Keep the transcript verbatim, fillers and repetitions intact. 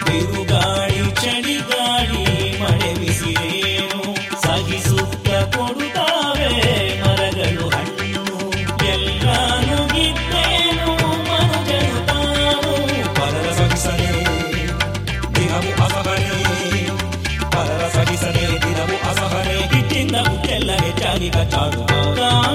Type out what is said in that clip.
ಬಿರುಗಾಳಿ ಚಳಿಗಾಳಿ ಮಳೆ ಬಿಸಿಲೇನು ಸಹಿಸುತ್ತ ಕೊಡುತ್ತಾವೆ ಮರಗಳು ಹಣ್ಣು. ಎಲ್ಲಾನು ಗಿದ್ದೇನು ಮನುಜನು ತಾನು ಪರರ ಸಹಿಸಲೇ ದಿನವು ಅಸಹನೆ, ಪರರ ಸಹಿಸಲೇ ದಿನವು ಅಸಹನೆ. ಹಿಟ್ಟಿಂದ ಹುಟ್ಟೆಲ್ಲ ಹೆಚ್ಚಾಗಿ ಕಚ್ಚಾಡುವಾಗ